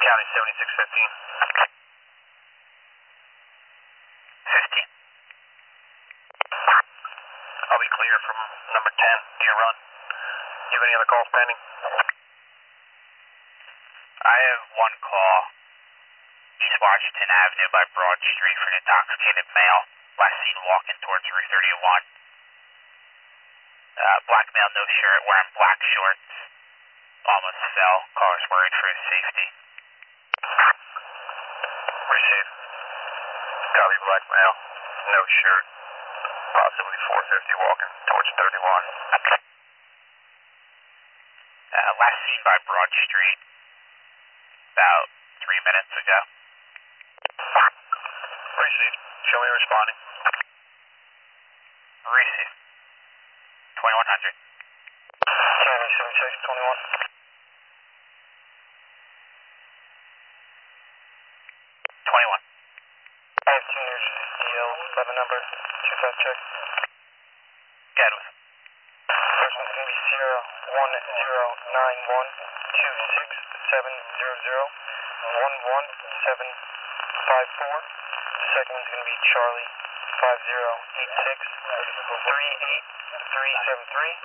County 7615. 15. I'll be clear from number 10 to your run. Do you have any other calls pending? I have one call. East Washington Avenue by Broad Street for an intoxicated male. Last seen walking towards Route 31. Black male, no shirt, wearing black shorts. Almost fell. Caller's worried for his safety. Received. Copy, black male. No shirt. Possibly 450 walking towards 31. Last seen by Broad Street about 3 minutes ago. Received. Show me responding. Received. 2100. County 7621. 21. I have 2 years DL 11 number. 25 check. Get with him. First one's going to be Sierra 1091266700 11754. Second one's going to be Charlie 5086 38373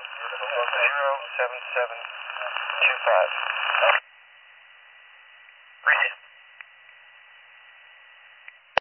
07725. Received.